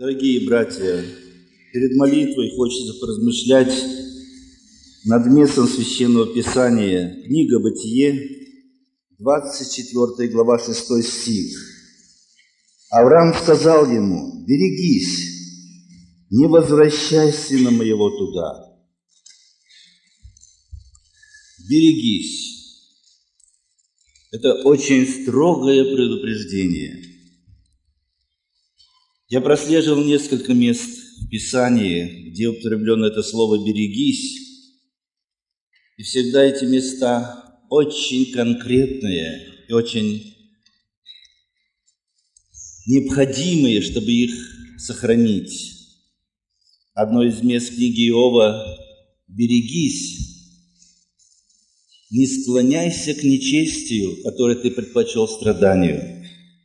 Дорогие братья, перед молитвой хочется поразмышлять над местом Священного Писания. Книга Бытие, 24 глава, 6 стих. Авраам сказал ему: «Берегись, не возвращай сына моего туда». Берегись. Это очень строгое предупреждение. Я прослеживал несколько мест в Писании, где употреблено это слово «берегись», и всегда эти места очень конкретные и очень необходимые, чтобы их сохранить. Одно из мест книги Иова: «Берегись, не склоняйся к нечестию, которое ты предпочел страданию».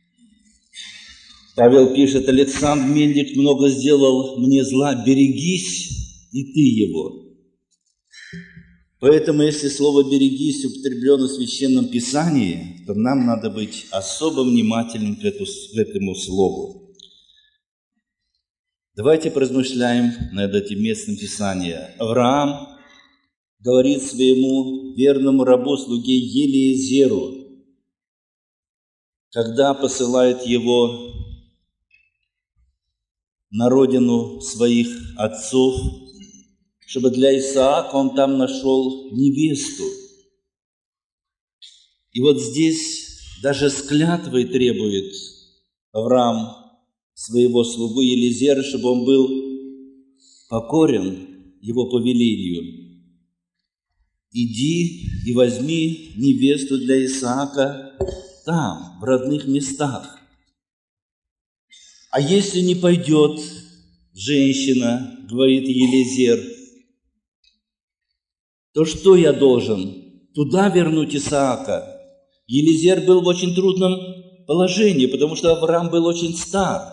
Павел пишет: «Александр Мельник много сделал мне зла, берегись и ты его». Поэтому, если слово «берегись» употреблено в Священном Писании, то нам надо быть особо внимательным к этому слову. Давайте поразмышляем над этим местом Писания. Авраам говорит своему верному рабу-слуге Елиезеру, когда посылает его на родину своих отцов, чтобы для Исаака он там нашел невесту. И вот здесь даже с клятвой требует Авраам своего слугу Елиезера, чтобы он был покорен его повелению. «Иди и возьми невесту для Исаака там, в родных местах. А если не пойдет женщина, — говорит Елиезер, — то что я должен? Туда вернуть Исаака?» Елиезер был в очень трудном положении, потому что Авраам был очень стар.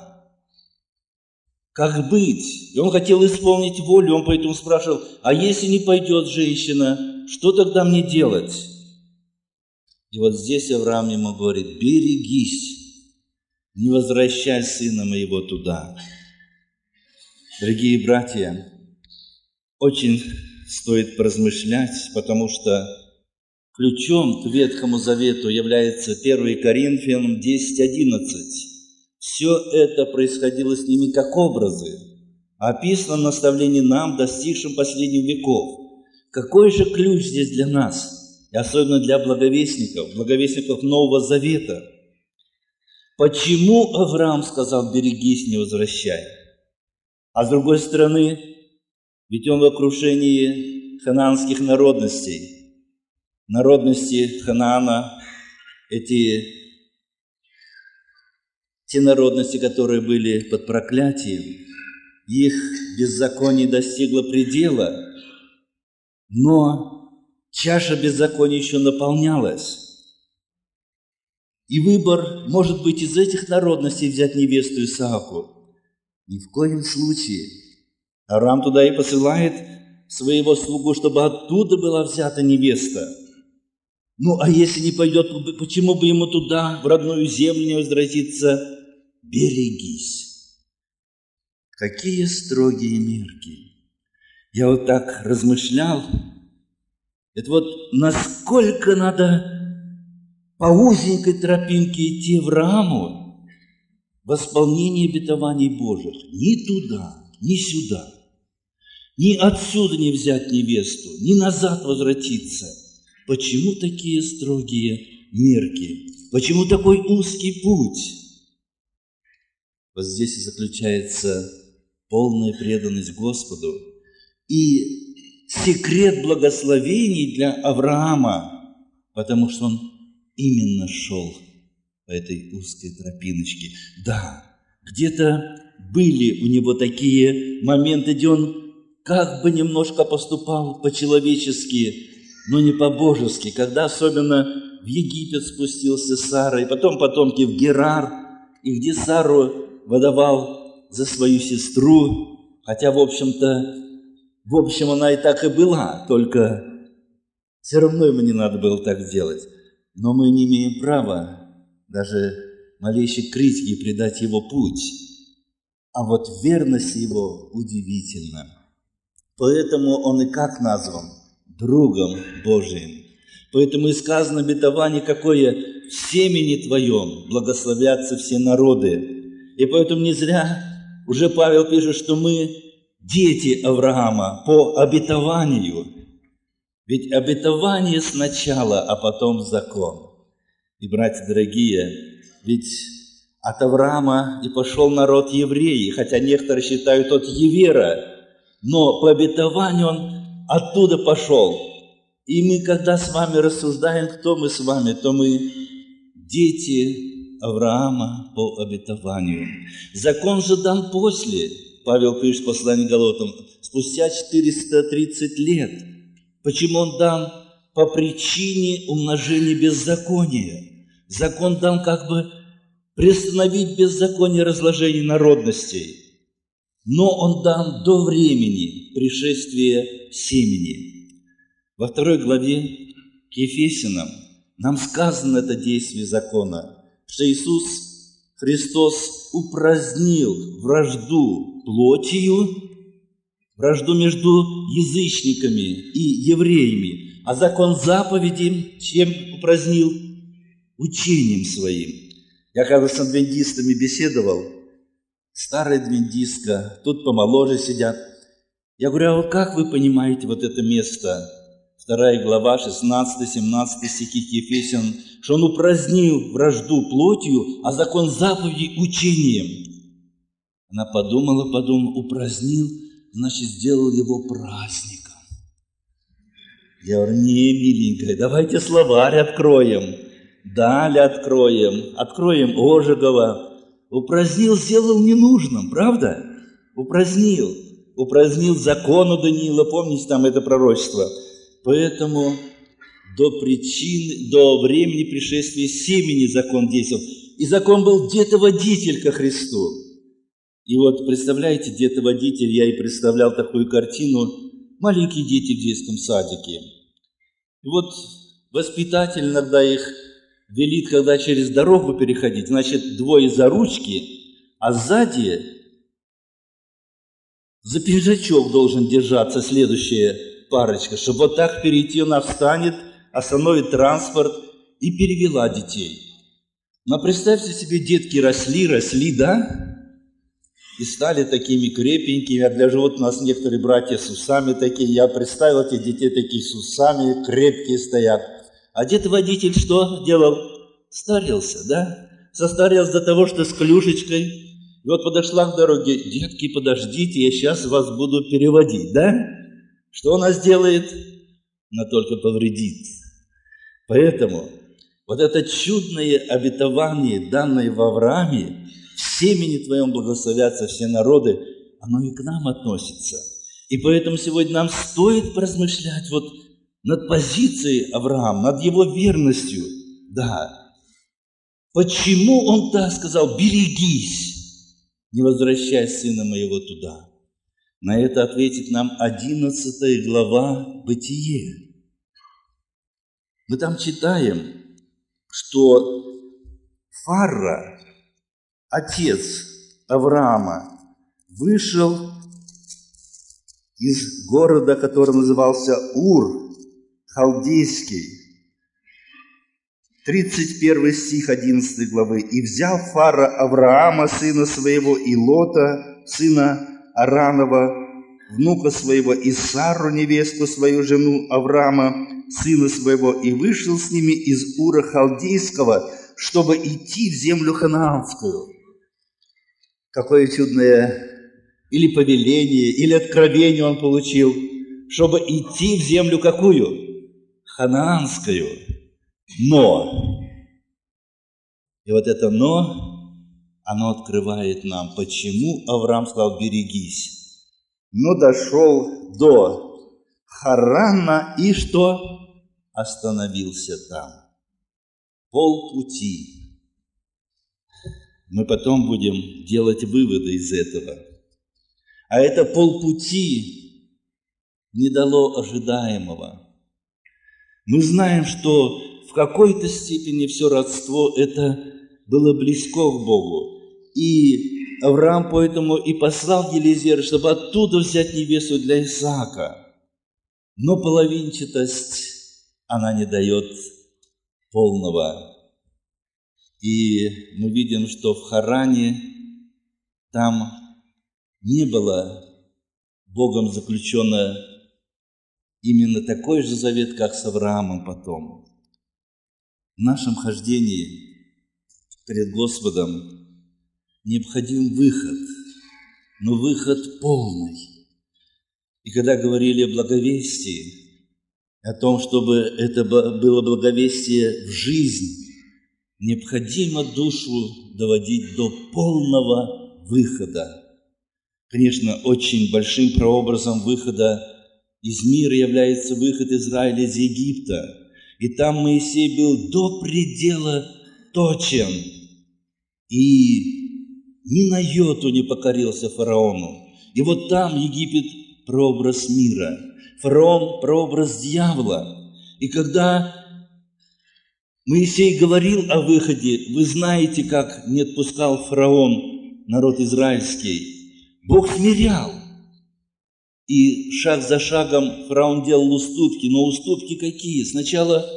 Как быть? И он хотел исполнить волю, он поэтому спрашивал: «А если не пойдет женщина, что тогда мне делать?» И вот здесь Авраам ему говорит: «Берегись, не возвращай сына моего туда». Дорогие братья, очень стоит поразмышлять, потому что ключом к Ветхому Завету является 1 Коринфянам 10:11. Все это происходило с ними как образы, описано в наставлении нам, достигшим последних веков. Какой же ключ здесь для нас, и особенно для благовестников Нового Завета? Почему Авраам сказал: «Берегись, не возвращай»? А с другой стороны, ведь он в окружении ханаанских народностей. Народности Ханаана – те народности, которые были под проклятием. Их беззаконие достигло предела, но чаша беззакония еще наполнялась. И выбор может быть из этих народностей взять невесту Исааку. Ни в коем случае. Авраам туда и посылает своего слугу, чтобы оттуда была взята невеста. Ну, а если не пойдет, почему бы ему туда, в родную землю, не возвратиться? Берегись. Какие строгие мерки. Я вот так размышлял. Это вот насколько надо по узенькой тропинке идти Аврааму в исполнении обетований Божьих. Ни туда, ни сюда. Ни отсюда не взять невесту, ни назад возвратиться. Почему такие строгие мерки? Почему такой узкий путь? Вот здесь и заключается полная преданность Господу и секрет благословений для Авраама, потому что он именно шел по этой узкой тропиночке. Да, где-то были у него такие моменты, где он как бы немножко поступал по-человечески, но не по-божески, когда особенно в Египет спустился с Сарой, потом потомки в Герар, и где Сару выдавал за свою сестру, хотя, в общем, она и так и была, только все равно ему не надо было так делать. Но мы не имеем права даже малейшей критики придать его путь. а вот верность его удивительна. Поэтому он и как назван? Другом Божиим. Поэтому и сказано обетование какое: в семени твоем благословятся все народы. И поэтому не зря уже Павел пишет, что мы дети Авраама по обетованию. Ведь обетование сначала, а потом закон. И, братья дорогие, ведь от Авраама и пошел народ евреи, хотя некоторые считают от Евера, но по обетованию он оттуда пошел. И мы, когда с вами рассуждаем, кто мы с вами, то мы дети Авраама по обетованию. Закон же дан после, Павел пишет в послании к Галатам, спустя 430 лет. Почему он дан? По причине умножения беззакония. Закон дан как бы приостановить беззаконие разложения народностей. Но он дан до времени пришествия семени. Во 2 главе к Ефесянам нам сказано это действие закона, что Иисус Христос упразднил вражду плотью, вражду между язычниками и евреями, а закон заповедей чем упразднил? Учением своим. Я когда с адвентистами беседовал, старая адвентистка, тут помоложе сидят. Я говорю, а вот как вы понимаете вот это место? 2 глава, 16-17 стихи Ефесян, что он упразднил вражду плотью, а закон заповедей учением. Она подумала, упразднил, значит, сделал его праздником. Я говорю, не, миленькая, давайте словарь откроем, Даль откроем Ожегова. Упразднил, сделал ненужным, правда? Упразднил закону Даниила, помните там это пророчество? Поэтому до времени пришествия семени закон действовал. И закон был детоводитель ко Христу. И вот, представляете, детоводитель, я и представлял такую картину, маленькие дети в детском садике. И вот воспитатель иногда их велит, когда через дорогу переходить, значит, двое за ручки, а сзади за пиджачок должен держаться следующая парочка, чтобы вот так перейти, она встанет, остановит транспорт и перевела детей. Но представьте себе, детки росли, да? И стали такими крепенькими, а даже вот у нас некоторые братья с усами такие, я представил этих детей такие с усами, крепкие стоят. А детоводитель что делал? Старился, да? Состарился до того, что с клюшечкой. И вот подошла к дороге, детки, подождите, я сейчас вас буду переводить, да? Что она сделает? Она только повредит. Поэтому вот это чудное обетование, данное в Аврааме, в семени твоем благословятся все народы, оно и к нам относится. И поэтому сегодня нам стоит поразмышлять вот над позицией Авраама, над его верностью. Да. Почему он так сказал? Берегись, не возвращай сына моего туда. На это ответит нам 11 глава Бытие. Мы там читаем, что Фарра, отец Авраама, вышел из города, который назывался Ур, халдейский. 31 стих 11 главы. «И взял Фара Авраама, сына своего, и Лота, сына Аранова, внука своего, и Сарру, невесту свою, жену Авраама, сына своего, и вышел с ними из Ура халдейского, чтобы идти в землю ханаанскую». Какое чудное или повеление, или откровение он получил, чтобы идти в землю какую? Ханаанскую. Но, и вот это «но», оно открывает нам, почему Авраам сказал «берегись». Но дошел до Харана и что? Остановился там. Полпути. Мы потом будем делать выводы из этого. А это полпути не дало ожидаемого. Мы знаем, что в какой-то степени все родство это было близко к Богу. И Авраам поэтому и послал Елизера, чтобы оттуда взять невесту для Исаака. Но половинчатость, она не дает полного. И мы видим, что в Харане там не было Богом заключено именно такой же завет, как с Авраамом потом. В нашем хождении перед Господом необходим выход, но выход полный. И когда говорили о благовестии, о том, чтобы это было благовестие в жизнь, необходимо душу доводить до полного выхода. Конечно, очень большим прообразом выхода из мира является выход Израиля из Египта. И там Моисей был до предела точен и ни на йоту не покорился фараону. И вот там Египет – прообраз мира, фараон – прообраз дьявола. И когда Моисей говорил о выходе, вы знаете, как не отпускал фараон народ израильский. Бог смирял. И шаг за шагом фараон делал уступки. Но уступки какие? Сначала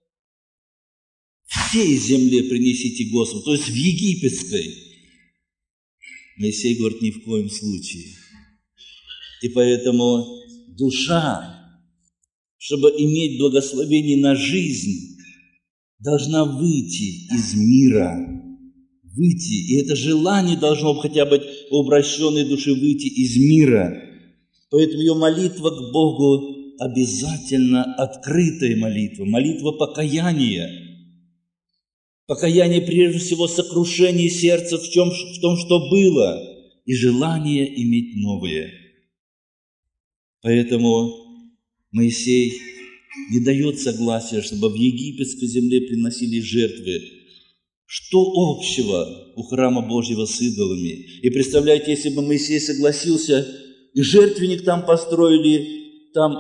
всей земле принесите Господу, то есть в египетской. Моисей говорит, ни в коем случае. И поэтому душа, чтобы иметь благословение на жизнь, должна выйти из мира. Выйти. И это желание должно хотя бы у обращенной души выйти из мира. Поэтому ее молитва к Богу обязательно открытая молитва, молитва покаяния. Покаяние, прежде всего, сокрушение сердца в том, что было, и желание иметь новое. Поэтому Моисей не дает согласия, чтобы в египетской земле приносили жертвы. Что общего у храма Божьего с идолами? И представляете, если бы Моисей согласился, и жертвенник там построили, там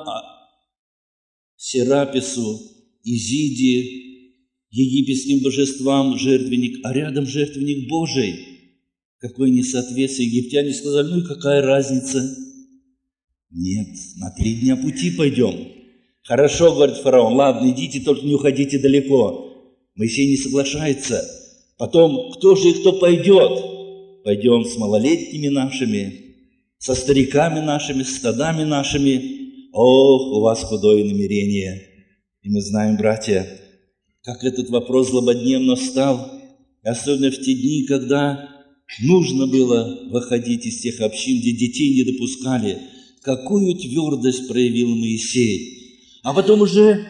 Серапису, Изиде, египетским божествам жертвенник, а рядом жертвенник Божий. Какое несоответствие. Египтяне сказали, ну и какая разница? Нет, на 3 дня пути пойдем. Хорошо, говорит фараон, ладно, идите, только не уходите далеко. Моисей не соглашается. Потом, кто же и кто пойдет? Пойдем с малолетними нашими, со стариками нашими, с стадами нашими. Ох, у вас худое намерение. И мы знаем, братья, как этот вопрос злободневно стал, особенно в те дни, когда нужно было выходить из тех общин, где детей не допускали. Какую твердость проявил Моисей. А потом уже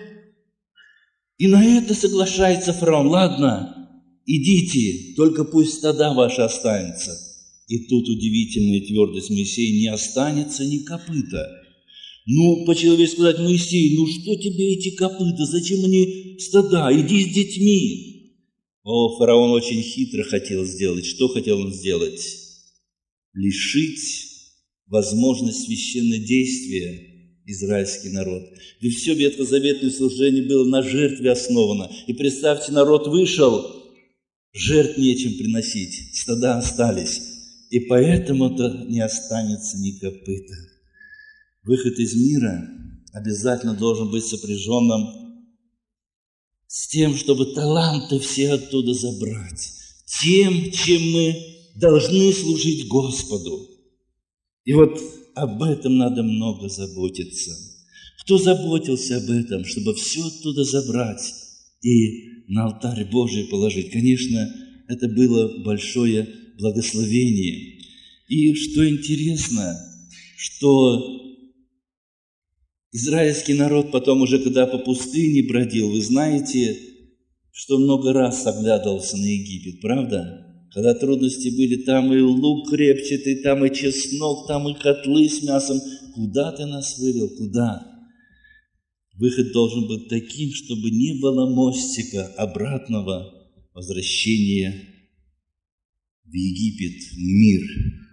и на это соглашается фараон. Ладно, идите, только пусть стада ваши останутся. И тут удивительная твердость Моисея: не останется ни копыта. Ну, по-человечески сказать, Моисей, ну что тебе эти копыта, зачем они стада, иди с детьми. О, фараон очень хитро хотел сделать. Что хотел он сделать? Лишить возможность священнодействия израильский народ. Ведь все ветхозаветное служение было на жертве основано. И представьте, народ вышел, жертв нечем приносить, стада остались. И поэтому-то не останется ни копыта. Выход из мира обязательно должен быть сопряженным с тем, чтобы таланты все оттуда забрать. Тем, чем мы должны служить Господу. И вот об этом надо много заботиться. Кто заботился об этом, чтобы все оттуда забрать и на алтарь Божий положить? Конечно, это было большое благословение. И что интересно, что израильский народ потом уже, когда по пустыне бродил, вы знаете, что много раз оглядывался на Египет, правда? Когда трудности были, там и лук крепчатый, там и чеснок, там и котлы с мясом. Куда ты нас вывел? Куда? Выход должен быть таким, чтобы не было мостика обратного возвращения в Египет, в мир.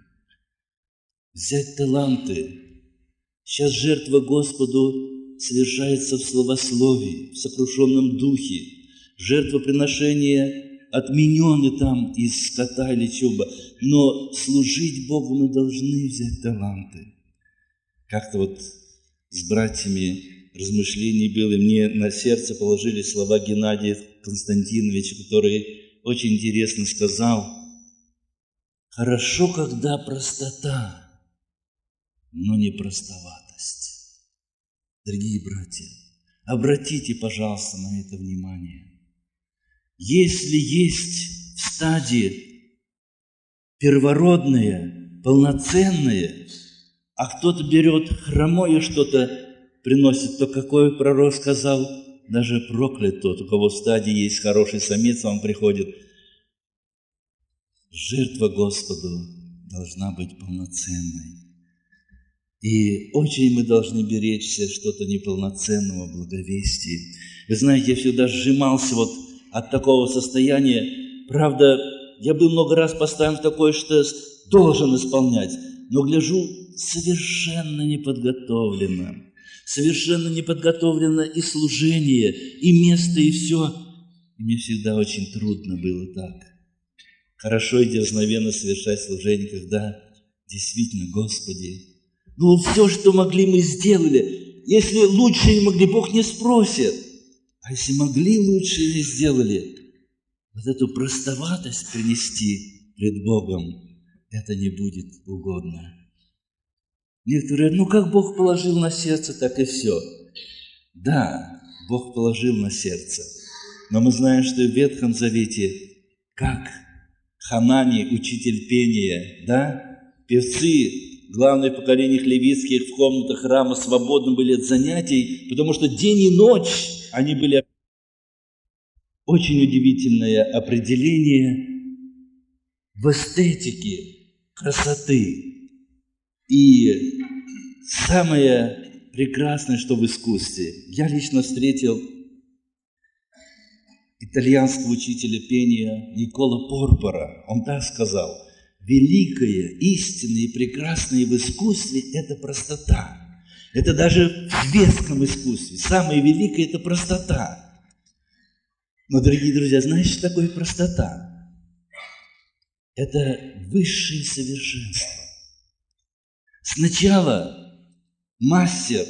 Взять таланты. Сейчас жертва Господу совершается в словословии, в сокрушенном духе. Жертвоприношение отменены там из скота или чуба, но служить Богу мы должны взять таланты. Как-то вот с братьями размышлений было, и мне на сердце положили слова Геннадия Константиновича, который очень интересно сказал: «Хорошо, когда простота, но не простоватость». Дорогие братья, обратите, пожалуйста, на это внимание. Если есть в стадии первородное, полноценное, а кто-то берет хромое что-то, приносит, то какой пророк сказал? Даже проклят тот, у кого в стадии есть хороший самец, он приходит. Жертва Господу должна быть полноценной. И очень мы должны беречься что-то неполноценного благовестия. Вы знаете, я всегда сжимался вот от такого состояния. Правда, я был много раз поставлен в такое, что должен исполнять, но гляжу совершенно неподготовленно. Совершенно неподготовлено и служение, и место, и все. И мне всегда очень трудно было так. Хорошо и дерзновенно совершать служение, когда действительно, Господи, ну вот все, что могли, мы сделали. Если лучше не могли, Бог не спросит. А если могли, лучше не сделали. Вот эту простоватость принести пред Богом, это не будет угодно. Некоторые говорят, ну как Бог положил на сердце, так и все. Да, Бог положил на сердце. Но мы знаем, что в Ветхом Завете, как Ханани, учитель пения, да, певцы, главное в поколениях левитских в комнатах храма свободны были от занятий, потому что день и ночь они были. Очень удивительное определение в эстетике красоты. И самое прекрасное, что в искусстве. Я лично встретил итальянского учителя пения Никола Порпора. Он так сказал: великое, истинное и прекрасное в искусстве – это простота. Это даже в светском искусстве. Самое великое – это простота. Но, дорогие друзья, знаете, что такое простота? Это высшее совершенство. Сначала мастер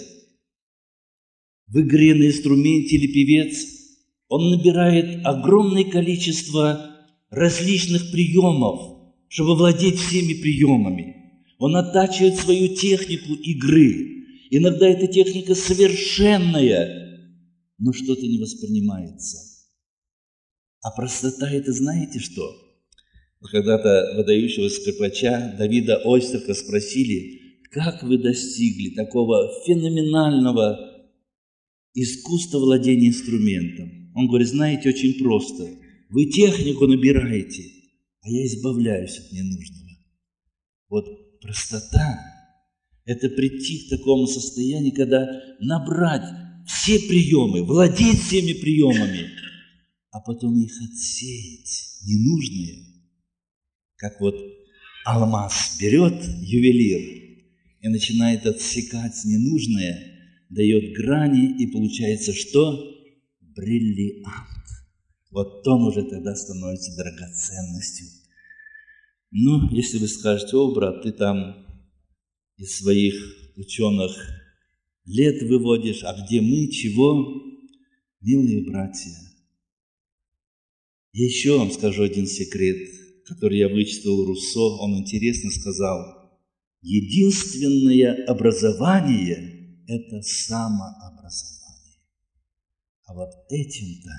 в игре на инструменте или певец, он набирает огромное количество различных приемов, чтобы владеть всеми приемами. Он оттачивает свою технику игры. Иногда эта техника совершенная, но что-то не воспринимается. А простота – это знаете что? Когда-то выдающегося скрипача Давида Ойстерха спросили, как вы достигли такого феноменального искусства владения инструментом? Он говорит, знаете, очень просто. Вы технику набираете, а я избавляюсь от ненужного. Вот простота – это прийти к такому состоянию, когда набрать все приемы, владеть всеми приемами, а потом их отсеять, ненужные. Как вот алмаз берет ювелир и начинает отсекать ненужное, дает грани, и получается что? Бриллиант. Вот он уже тогда становится драгоценностью. Ну, если вы скажете, о, брат, ты там из своих ученых лет выводишь, а где мы, чего? Милые братья, я еще вам скажу один секрет, который я вычитал у Руссо. Он интересно сказал, единственное образование – это самообразование. А вот этим-то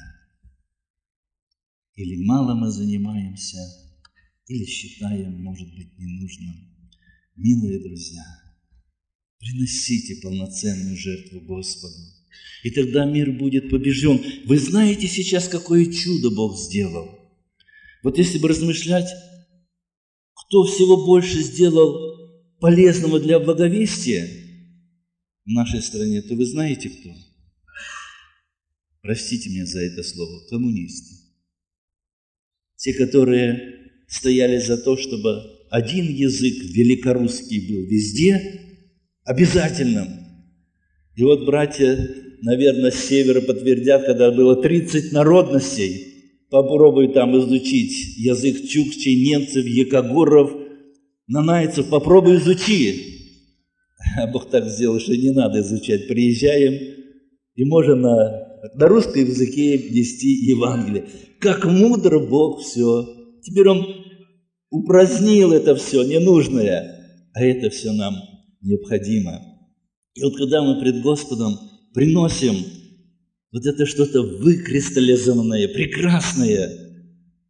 или мало мы занимаемся, или считаем, может быть, ненужным. Милые друзья, приносите полноценную жертву Господу, и тогда мир будет побежден. Вы знаете сейчас, какое чудо Бог сделал? Вот если бы размышлять, кто всего больше сделал полезного для благовестия в нашей стране, то вы знаете кто? Простите меня за это слово, коммунисты. Те, которые стояли за то, чтобы один язык великорусский был везде обязательным. И вот братья, наверное, с севера подтвердят, когда было 30 народностей, попробуй там изучить язык чукчей, немцев, якогоров, нанайцев, попробуй изучи. А Бог так сделал, что не надо изучать. Приезжаем, и можно на русском языке нести Евангелие. Как мудро Бог все. Теперь Он упразднил это все ненужное, а это все нам необходимо. И вот когда мы пред Господом приносим вот это что-то выкристаллизованное, прекрасное,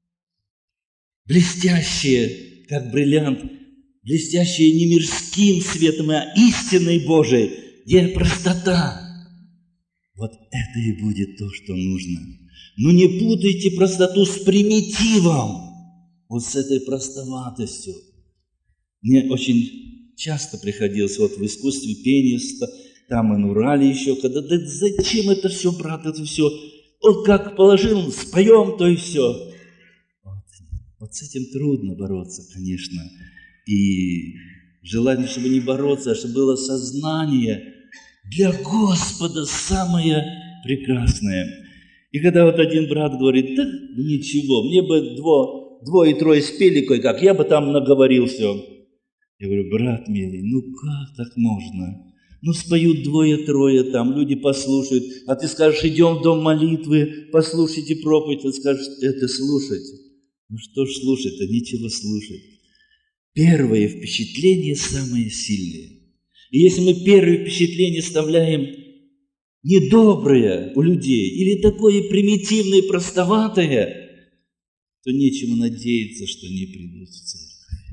блестящее, как бриллиант, блестящее не мирским светом, а истинной Божией, где простота. Вот это и будет то, что нужно. Но не путайте простоту с примитивом, вот с этой простоватостью. Мне очень часто приходилось вот в искусстве пения, там и на Урале еще, когда, да зачем это все, брат, это все, вот как положил, споем, то и все. Вот с этим трудно бороться, конечно. И желание, чтобы не бороться, а чтобы было сознание для Господа самое прекрасное. И когда вот один брат говорит, да ничего, мне бы двое-трое спели кое-как, я бы там наговорил все. Я говорю, брат милый, ну как так можно? Ну споют двое-трое там, люди послушают, а ты скажешь, идем в дом молитвы, послушайте проповедь, ты скажешь, это слушать. Ну что ж слушать-то, нечего слушать. Первое впечатление самое сильное. И если мы первое впечатление вставляем недоброе у людей или такое примитивное, простоватое, то нечему надеяться, что они придут в церковь.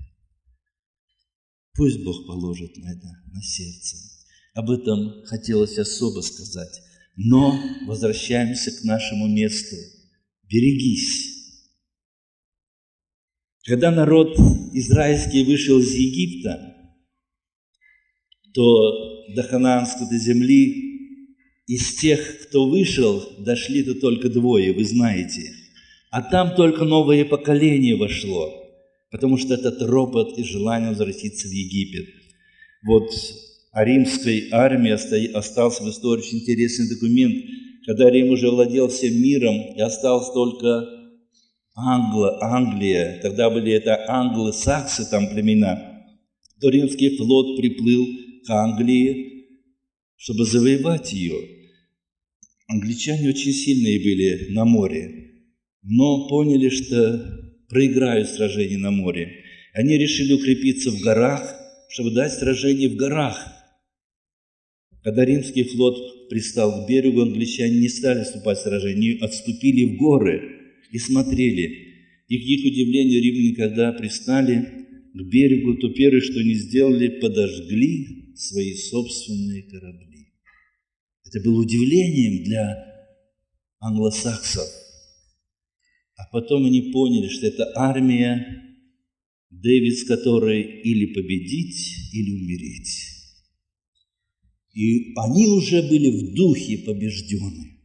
Пусть Бог положит на это на сердце. Об этом хотелось особо сказать. Но возвращаемся к нашему месту. Берегись. Когда народ израильский вышел из Египта, то до ханаанской земли из тех, кто вышел, дошли-то только двое, вы знаете. А там только новое поколение вошло, потому что этот ропот и желание возвратиться в Египет. Вот о римской армии остался в истории очень интересный документ, когда Рим уже владел всем миром, и осталось только Англия, тогда были это англосаксы, там племена, то римский флот приплыл к Англии, чтобы завоевать ее. Англичане очень сильные были на море, но поняли, что проиграют сражение на море. Они решили укрепиться в горах, чтобы дать сражение в горах. Когда римский флот пристал к берегу, англичане не стали вступать в сражение, они отступили в горы и смотрели. И к их удивлению, римляне, когда пристали к берегу, то первое, что они сделали, подожгли свои собственные корабли. Это было удивлением для англосаксов. А потом они поняли, что это армия, Дэвид, с которой или победить, или умереть. И они уже были в духе побеждены.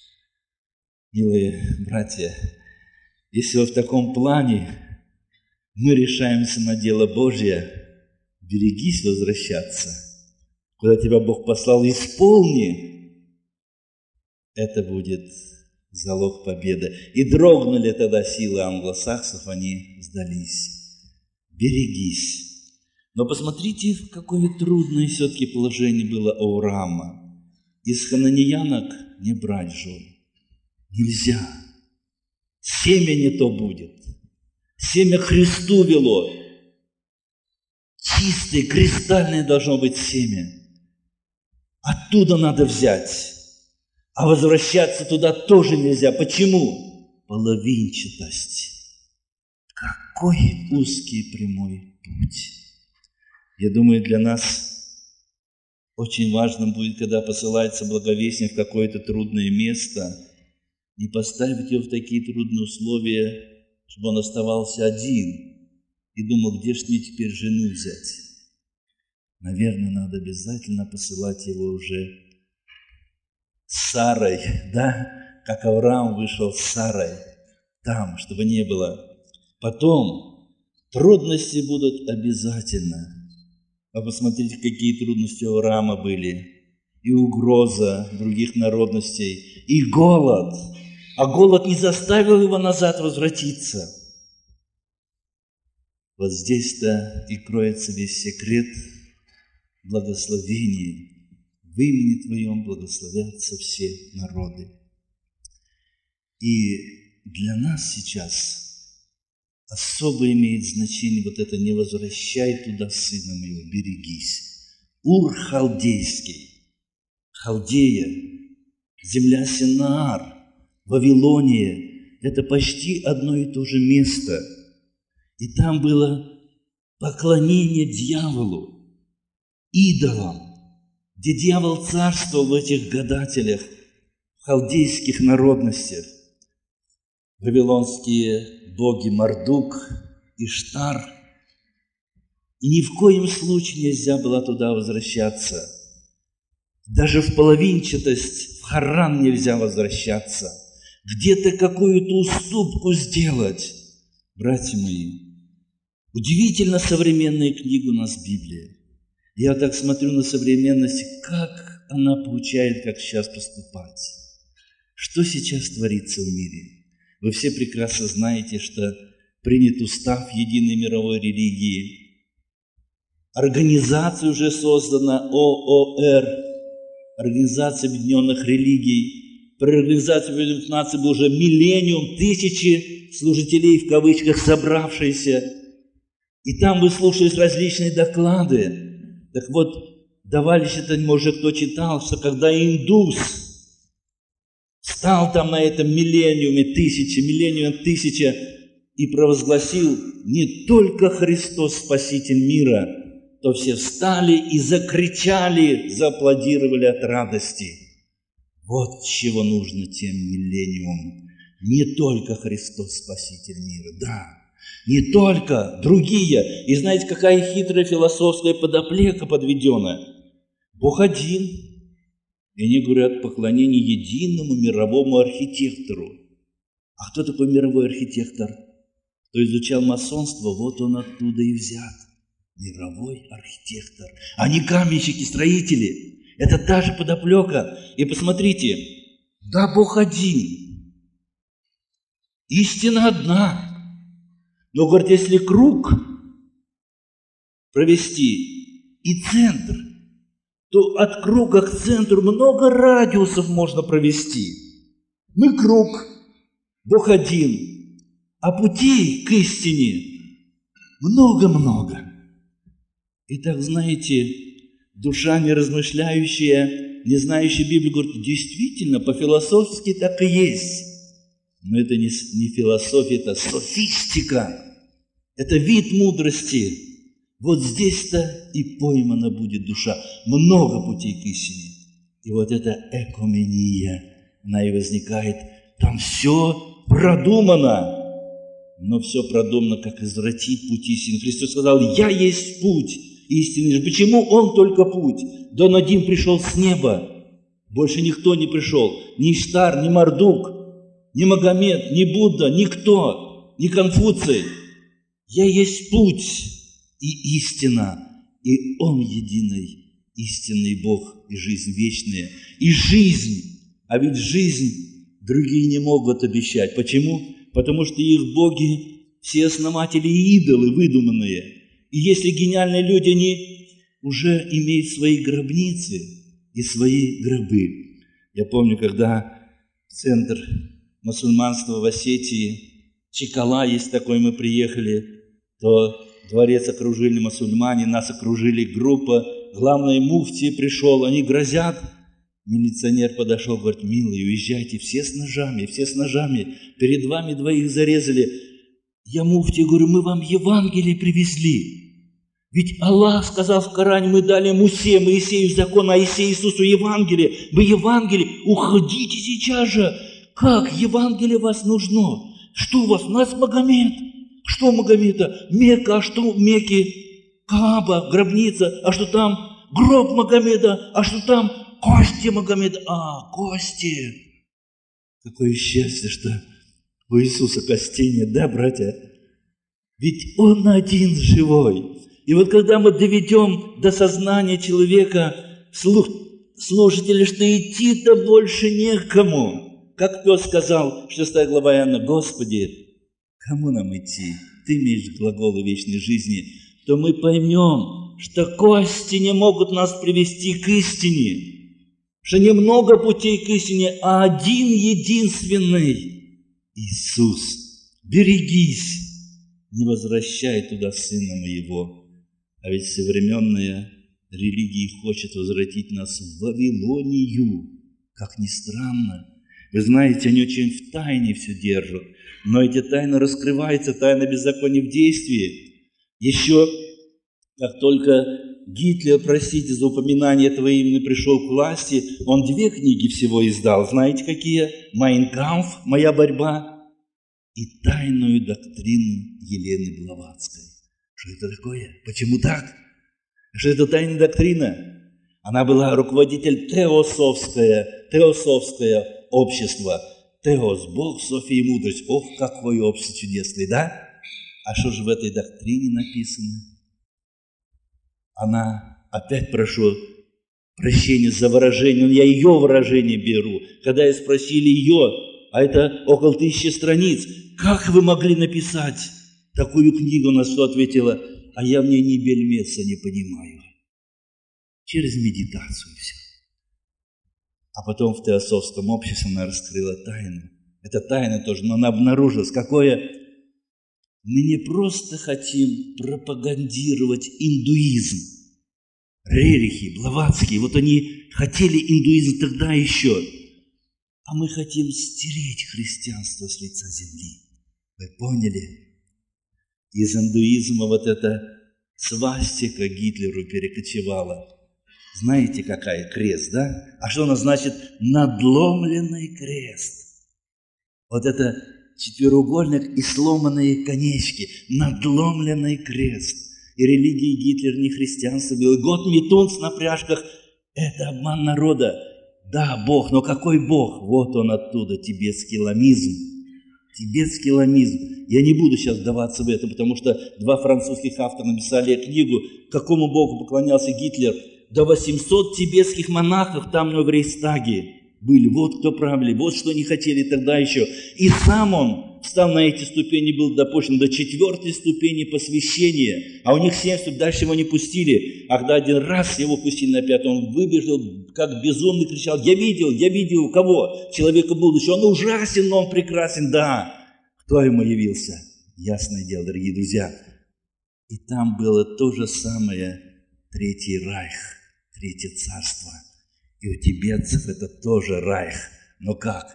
Милые братья, если в таком плане мы решаемся на дело Божье, берегись возвращаться. Куда тебя Бог послал, исполни. Это будет залог победы. И дрогнули тогда силы англосаксов, они сдались. Берегись. Но посмотрите, в какое трудное все-таки положение было у Авраама. Из хананиянок не брать жен. Нельзя. Семя не то будет. Семя Христу вело. Чистое, кристальное должно быть семя. Оттуда надо взять. А возвращаться туда тоже нельзя. Почему? Половинчатость. Какой узкий прямой путь. Я думаю, для нас очень важно будет, когда посылается благовестник в какое-то трудное место, не поставить его в такие трудные условия, чтобы он оставался один и думал, где ж мне теперь жену взять. Наверное, надо обязательно посылать его уже с Сарой, да, как Авраам вышел с Сарой, там, чтобы не было. Потом трудности будут обязательно. А посмотрите, какие трудности у Авраама были. И угроза других народностей, и голод. а голод не заставил его назад возвратиться. Вот здесь-то и кроется весь секрет благословения. В имени Твоем благословятся все народы. И для нас сейчас особо имеет значение вот это «не возвращай туда сына моего, берегись». Ур халдейский, Халдея, земля Синаар, Вавилония – это почти одно и то же место. И там было поклонение дьяволу, идолам, где дьявол царствовал в этих гадателях, в халдейских народностях. Вавилонские боги Мардук, Иштар. И ни в коем случае нельзя было туда возвращаться. Даже в половинчатость, в Харран нельзя возвращаться. Где-то какую-то уступку сделать. Братья мои, удивительно современная книга у нас Библия. Я так смотрю на современность, как она получает, как сейчас поступать. Что сейчас творится в мире? Вы все прекрасно знаете, что принят устав единой мировой религии. Организация уже создана, ООР, Организация Объединенных Религий. При Организации Объединенных Наций был уже миллениум, тысячи служителей, в кавычках, собравшиеся. И там выслушивались различные доклады. Так вот, давали считать, может, кто читал, что когда индус стал там на этом миллениуме тысяча, и провозгласил не только Христос Спаситель мира, то все встали и закричали, зааплодировали от радости. Вот чего нужно тем миллениумам. Не только Христос Спаситель мира, да, не только, другие. И знаете, какая хитрая философская подоплека подведена? Бог один. И они говорят поклонение единому мировому архитектору. А кто такой мировой архитектор? Кто изучал масонство, вот он оттуда и взят. Мировой архитектор. А не каменщики, строители. Это та же подоплека. И посмотрите, да, Бог один. Истина одна. Но, говорит, если круг провести и центр, то от круга к центру много радиусов можно провести. Мы круг, Бог один, а путей к истине много-много. Итак, знаете, душа неразмышляющая, не знающая Библию, говорит, действительно, по-философски так и есть. Но это не философия, это софистика, это вид мудрости. Вот здесь-то и поймана будет душа. Много путей к истине. И вот эта экумения, она и возникает. Там все продумано. Но все продумано, как извратить путь истины. Христос сказал, я есть путь истины. Почему Он только путь? Да Он один пришел с неба. Больше никто не пришел. Ни Иштар, ни Мардук, ни Магомед, ни Будда, никто, ни Конфуций. Я есть путь и истина, и Он единый, истинный Бог, и жизнь вечная, и жизнь. А ведь жизнь другие не могут обещать. Почему? Потому что их боги, все основатели и идолы выдуманные. И если гениальные люди, они уже имеют свои гробницы и свои гробы. Я помню, когда в центр мусульманства в Осетии, Чекала есть такой, мы приехали, то дворец окружили мусульмане, нас окружили группа, главный муфти пришел, они грозят. Милиционер подошел, говорит, милые, уезжайте, все с ножами, перед вами двоих зарезали. Я муфти говорю, мы вам Евангелие привезли. Ведь Аллах сказал в Коране, мы дали Мусе, Моисею закон, а Иисусу Евангелие. Вы Евангелие, уходите сейчас же. Как Евангелие вас нужно? Что у вас? У нас Магомед. Что Магомеда? Мекка, а что в Мекке? Кааба, гробница, а что там? Гроб Магомеда, а что там? Кости Магомеда. Кости. Какое счастье, что у Иисуса костей нет, да, братья? Ведь Он один живой. И вот когда мы доведем до сознания человека, слушатели, что идти-то больше некому, Как Петр сказал, 6 глава Иоанна: «Господи, кому нам идти? Ты имеешь глаголы вечной жизни», то мы поймем, что кости не могут нас привести к истине, что немного путей к истине, а один единственный – Иисус. Берегись, не возвращай туда Сына Моего. А ведь современная религия хочет возвратить нас в Вавилонию. Как ни странно. Вы знаете, они очень в тайне все держат, но эти тайны раскрываются, тайна беззакония в действии. Еще, как только Гитлер, простите за упоминание этого имени, пришел к власти, он 2 книги всего издал. Знаете, какие? «Майн кампф», «Моя борьба» и «Тайную доктрину Елены Блаватской». Что это такое? Почему так? Что это тайная доктрина? Она была руководитель теософское общество. Теос – Бог, София и мудрость. Ох, какое общество чудесное, да? А что же в этой доктрине написано? Она, опять прошу прощения за выражение, но я ее выражение беру. Когда спросили ее, а это около 1000 страниц, как вы могли написать такую книгу, на что ответила: а я в ней ни бельмеса не понимаю. Через медитацию все. А потом в теософском обществе она раскрыла тайну. Это тайна тоже, но она обнаружилась. Какое? Мы не просто хотим пропагандировать индуизм. Рерихи, Блаватские, вот они хотели индуизм тогда еще. А мы хотим стереть христианство с лица земли. Вы поняли? Из индуизма вот эта свастика Гитлеру перекочевала. Знаете, какая? Крест, да? А что она значит? Надломленный крест. Вот это четвероугольник и сломанные конечки. Надломленный крест. И религии Гитлер не христианство был. Гот Митунц на пряжках – это обман народа. Да, Бог, но какой Бог? Вот он оттуда, тибетский ламизм. Тибетский ламизм. Я не буду сейчас вдаваться в это, потому что 2 французских автора написали книгу, какому Богу поклонялся Гитлер. До 800 тибетских монахов там в Рейхстаге были. Вот кто правили, вот что не хотели тогда еще. И сам он, встав на эти ступени, был допущен до 4-й ступени посвящения. А у них 7 ступеней, дальше его не пустили. А когда один раз его пустили на 5-й, он выбежал, как безумный, кричал: я видел, кого? Человека будущего. Он ужасен, но он прекрасен, да. Кто ему явился? Ясное дело, дорогие друзья. И там было то же самое, 3-й райх, 3-е царство. И у тибетцев это тоже райх. Но как?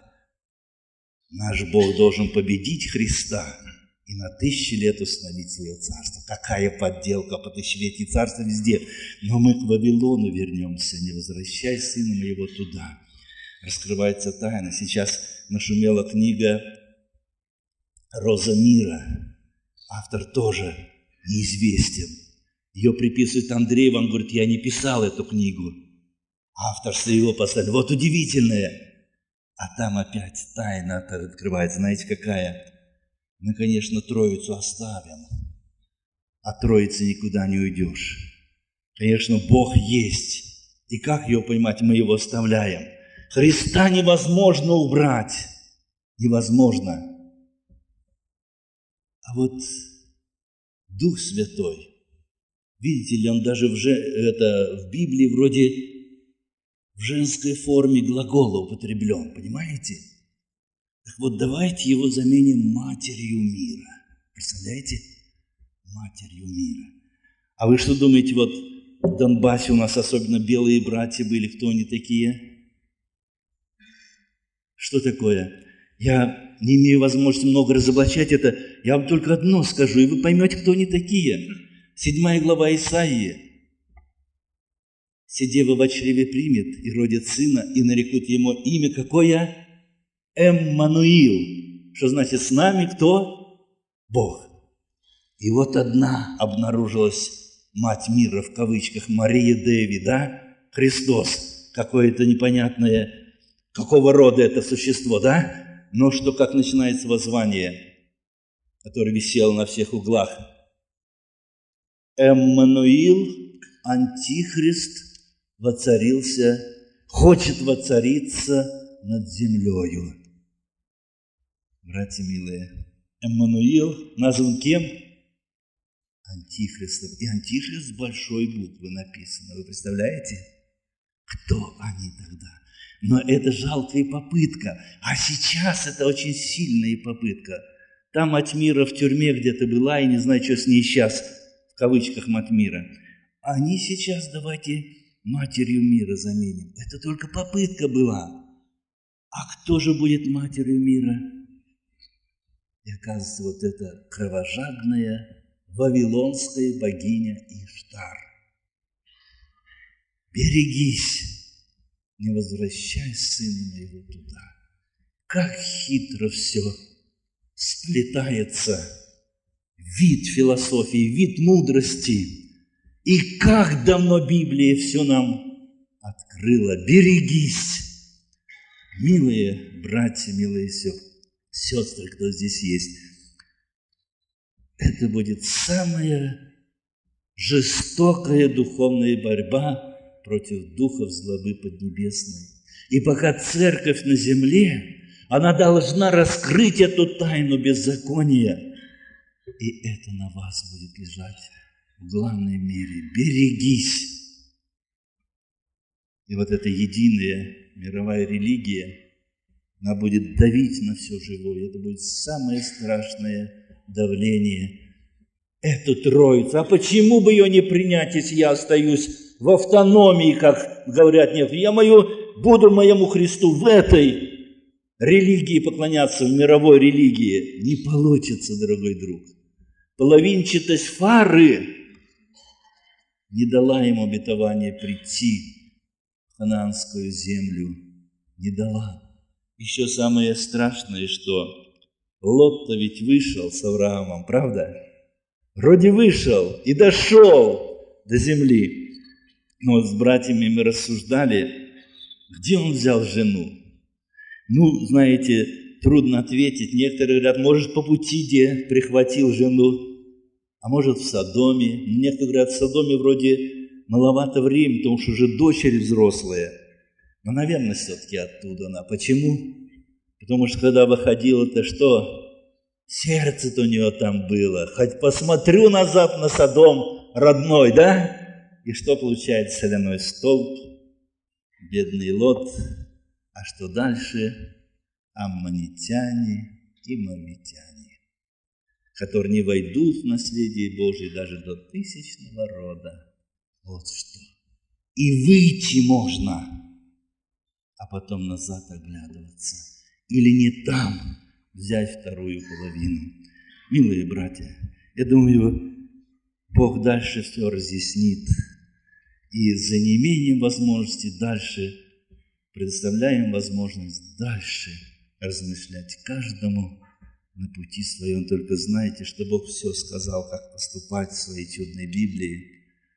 Наш Бог должен победить Христа и на 1000 лет установить свое царство. Какая подделка по тысячелетию царства везде. Но мы к Вавилону вернемся. Не возвращай Сына Моего туда. Раскрывается тайна. Сейчас нашумела книга «Роза мира». Автор тоже неизвестен. Ее приписывает Андреев. Он говорит: я не писал эту книгу. Авторство его поставили. Вот удивительное. А там опять тайна открывается. Знаете, какая? Мы, конечно, Троицу оставим. От Троицы никуда не уйдешь. Конечно, Бог есть. И как его понимать? Мы его оставляем. Христа невозможно убрать. Невозможно. А вот Дух Святой, видите ли, он даже в Библии вроде в женской форме глагола употреблен, понимаете? Так вот, давайте его заменим Матерью мира. Представляете? Матерью мира. А вы что думаете, вот в Донбассе у нас особенно белые братья были, кто они такие? Что такое? Я не имею возможности много разоблачать это, я вам только одно скажу, и вы поймете, кто они такие. 7 глава Исаии. «Се дева во чреве примет и родит сына, и нарекут ему имя какое? Эммануил». Что значит с нами кто? Бог. И вот одна обнаружилась мать мира, в кавычках, Мария Деви, да? Христос. Какое-то непонятное, какого рода это существо, да? Но что, как начинается воззвание, которое висело на всех углах. Эммануил, Антихрист, воцарился, хочет воцариться над землею. Братья милые, Эммануил назван кем? Антихристом. И антихрист с большой буквы написано. Вы представляете? Кто они тогда? Но это жалкая попытка. А сейчас это очень сильная попытка. Та мать мира в тюрьме где-то была, и не знаю, что с ней сейчас, в кавычках мать мира. Они сейчас давайте матерью мира заменим. Это только попытка была. А кто же будет матерью мира? И оказывается, вот эта кровожадная вавилонская богиня Иштар. Берегись, не возвращай сына моего туда. Как хитро все сплетается. Вид философии, вид мудрости. И как давно Библия все нам открыла. Берегись, милые братья, милые сестры, кто здесь есть. Это будет самая жестокая духовная борьба против духов злобы поднебесной. И пока церковь на земле, она должна раскрыть эту тайну беззакония. И это на вас будет лежать в главной мере. Берегись. И вот эта единая мировая религия, она будет давить на все живое. Это будет самое страшное давление. Эту троицу. А почему бы ее не принять, если я остаюсь в автономии, как говорят некоторые? Я буду моему Христу в этой религии поклоняться, в мировой религии. Не получится, дорогой друг. Половинчатость Фары не дала ему обетования прийти в ханаанскую землю. Не дала. Еще самое страшное, что Лот-то ведь вышел с Авраамом, правда? Вроде вышел и дошел до земли. Но вот с братьями мы рассуждали, где он взял жену. Ну, знаете, трудно ответить. Некоторые говорят, может, по пути где прихватил жену, а может, в Содоме. Некоторые говорят, в Содоме вроде маловато времени, потому что уже дочери взрослые. Но, наверное, все-таки оттуда она. Почему? Потому что, когда выходила-то что? Сердце-то у нее там было. Хоть посмотрю назад на Содом родной, да? И что получается? Соляной столб, бедный Лот. А что дальше? Аммонитяне и моавитяне, которые не войдут в наследие Божие даже до 1000-го рода. Вот что. И выйти можно, а потом назад оглядываться. Или не там взять вторую половину. Милые братья, я думаю, Бог дальше все разъяснит. И за неимением возможности дальше предоставляем возможность дальше размышлять каждому на пути своем. Только знайте, что Бог все сказал, как поступать в своей чудной Библии.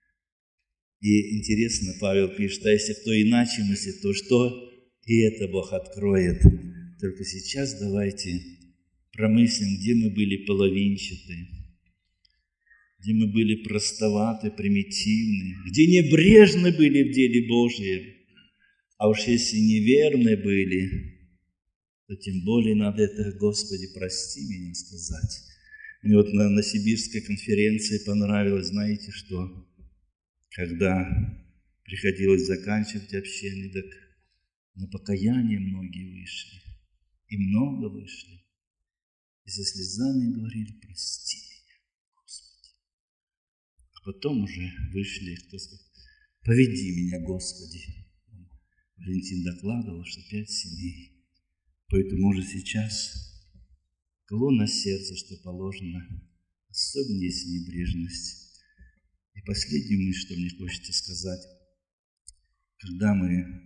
И интересно, Павел пишет, а если кто иначе мыслит, то что? И это Бог откроет. Только сейчас давайте промыслим, где мы были половинчаты, где мы были простоваты, примитивны, где небрежны были в деле Божьем. А уж если неверны были, то тем более надо это, Господи, прости меня, сказать. Мне вот на Сибирской конференции понравилось, знаете что? Когда приходилось заканчивать общение, так на покаяние многие вышли. И много вышли. И со слезами говорили, прости меня, Господи. А потом уже вышли, кто сказал, поведи меня, Господи. Валентин докладывал, что 5 семей. Поэтому уже сейчас, кого на сердце, что положено, особенно есть небрежность. И последнюю мысль, что мне хочется сказать, когда мы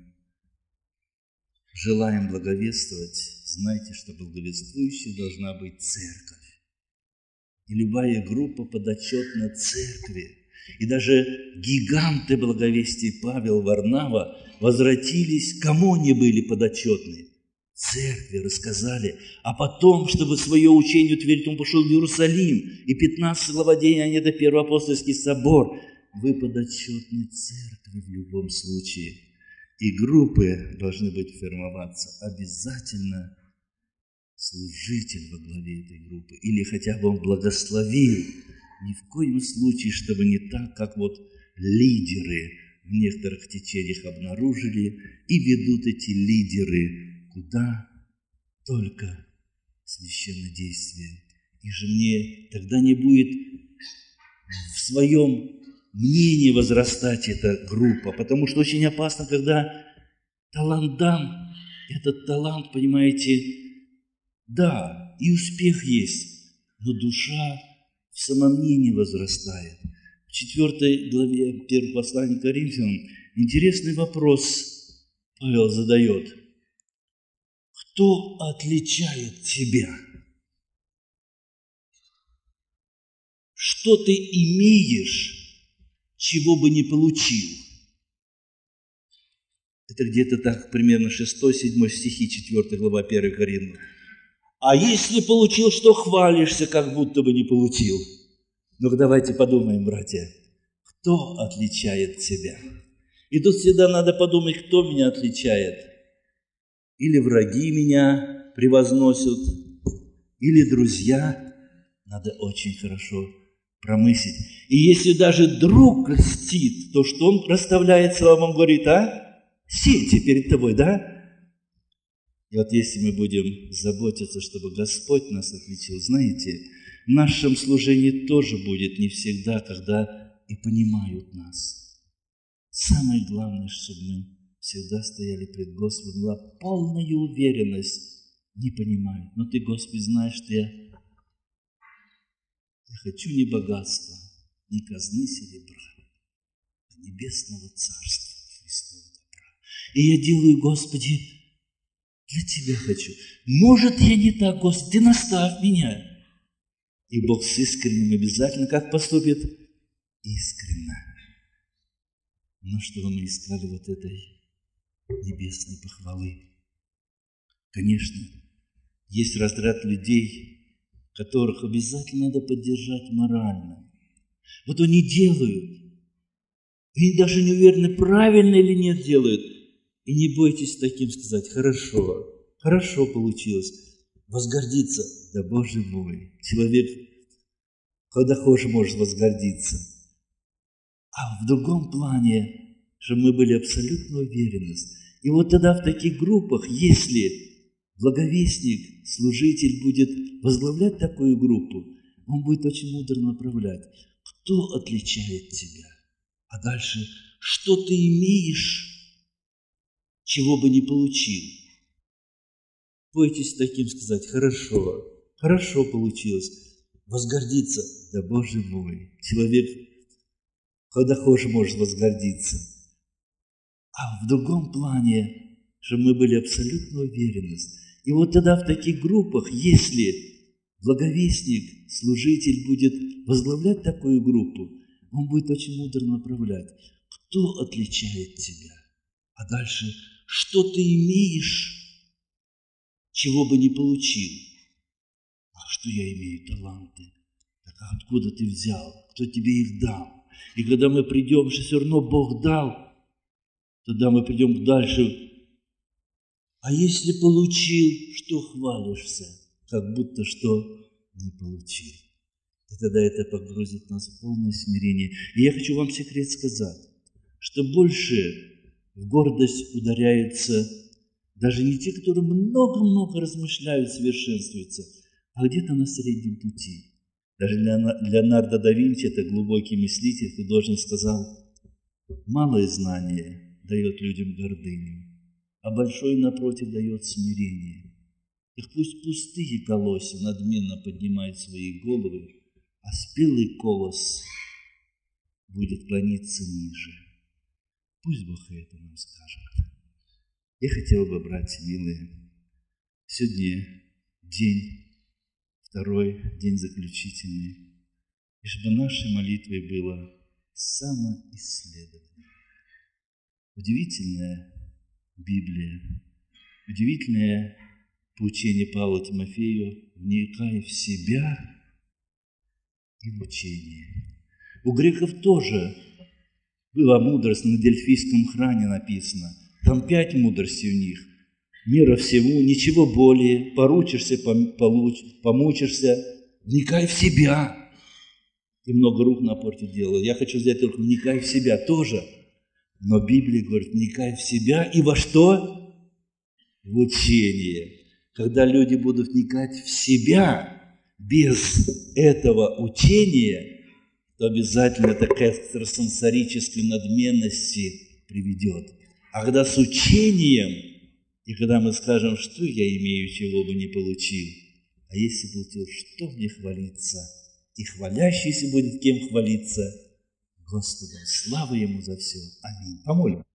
желаем благовествовать, знайте, что благовествующей должна быть церковь. И любая группа подотчетна церкви. И даже гиганты благовестия Павел, Варнава возвратились, кому они были подотчетны? Церкви рассказали. А потом, чтобы свое учение утвердить, он пошел в Иерусалим. И 15 глава Деяний, это Первоапостольский собор. Вы подотчетны церкви в любом случае. И группы должны быть формироваться обязательно служитель во главе этой группы, или хотя бы он благословил. Ни в коем случае, чтобы не так, как вот лидеры в некоторых течениях обнаружили, и ведут эти лидеры куда? Только священнодействие. И же мне тогда не будет в своем мнении возрастать эта группа, потому что очень опасно, когда талант дан, этот талант, понимаете, да, и успех есть, но душа в самомнении возрастает. В 4 главе 1 послания к Коринфянам интересный вопрос Павел задает. Кто отличает тебя? Что ты имеешь, чего бы не получил? Это где-то так, примерно 6-7 стихи, 4 глава 1 Коринфянам. А если получил, что хвалишься, как будто бы не получил? Ну-ка давайте подумаем, братья, кто отличает тебя? И тут всегда надо подумать, кто меня отличает. Или враги меня превозносят, или друзья. Надо очень хорошо промыслить. И если даже друг льстит, то что он расставляет словом, он говорит, сети перед тобой, да? И вот если мы будем заботиться, чтобы Господь нас отличил, знаете, в нашем служении тоже будет не всегда, когда и понимают нас. Самое главное, чтобы мы всегда стояли пред Господом, была полная уверенность, не понимают. Но Ты, Господи, знаешь, что я хочу не богатства, не казны серебра, а небесного Царства Христова добра. И я делаю, Господи, для Тебя хочу. Может, я не так, Господи, Ты наставь меня. И Бог с искренним обязательно как поступит? Искренно. Но чтобы мы искали вот этой небесной похвалы. Конечно, есть разряд людей, которых обязательно надо поддержать морально. Вот они делают, и даже не уверены, правильно или нет делают. И не бойтесь таким сказать, хорошо получилось. Возгордиться, да Боже мой, человек, когда хочешь, может возгордиться. А в другом плане, чтобы мы были абсолютно уверены. И вот тогда в таких группах, если благовестник, служитель будет возглавлять такую группу, он будет очень мудро направлять. Кто отличает тебя? А дальше, что ты имеешь, чего бы не получил? Бойтесь таким сказать, хорошо получилось. Возгордиться, да Боже мой, человек, когда хочешь, может возгордиться. А в другом плане, чтобы мы были абсолютно уверены. И вот тогда в таких группах, если благовестник, служитель будет возглавлять такую группу, он будет очень мудро направлять. Кто отличает тебя? А дальше, что ты имеешь, чего бы не получил? А что я имею? Таланты. Так откуда ты взял? Кто тебе их дал? И когда мы придем, что все равно Бог дал, тогда мы придем дальше. А если получил, что хвалишься? Как будто что не получил. И тогда это погрузит нас в полное смирение. И я хочу вам секрет сказать, что больше в гордость ударяются даже не те, которые много-много размышляют, совершенствуются, а где-то на среднем пути. Даже Леонардо да Винчи, это глубокий мыслитель, художник, сказал, малое знание дает людям гордыню, а большое, напротив, дает смирение. Так пусть пустые колосья надменно поднимают свои головы, а спелый колос будет клониться ниже. Пусть Бог это нам скажет. Я хотел бы, братья милые, сегодня второй день заключительный, и чтобы нашей молитвой было самоисследование. Удивительная Библия, удивительное поучение Павла Тимофею, вникай в себя и в учение. У греков тоже была мудрость, на Дельфийском храме написано. Там 5 мудростей у них. мира всему, ничего более, поручишься, помучишься, вникай в себя. И много рук на порту делал. Я хочу взять только вникай в себя тоже. Но Библия говорит, вникай в себя и во что? В учение. Когда люди будут вникать в себя без этого учения, то обязательно это к экстрасенсорической надменности приведет. А когда с учением, и когда мы скажем, что я имею, чего бы не получил, а если получил, что мне хвалиться? И хвалящийся будет кем хвалиться? Господом, слава Ему за все. Аминь. Помолим.